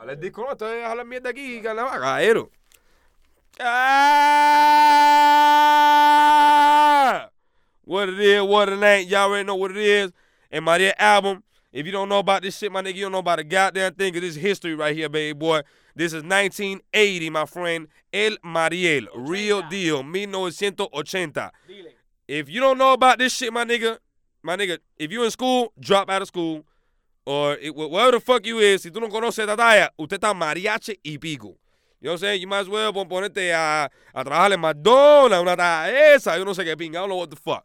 Al disco no, esto es a la mierda aquí, carnaval, caballero. Ah! What it is, what it ain't. Y'all already know what it is. And my dear album. If you don't know about this shit, my nigga, you don't know about a goddamn thing, because this is history right here, baby boy. This is 1980, my friend. El Mariel. 80. Real deal. 1980. If you don't know about this shit, my nigga, if you in school, drop out of school. Or whatever the fuck you is, si tú no conoces esta talla, usted está mariachi y pico. You know what I'm saying? You might as well ponerte a trabajar en McDonald's, una talla esa, yo no sé qué pinga, I don't know what the fuck.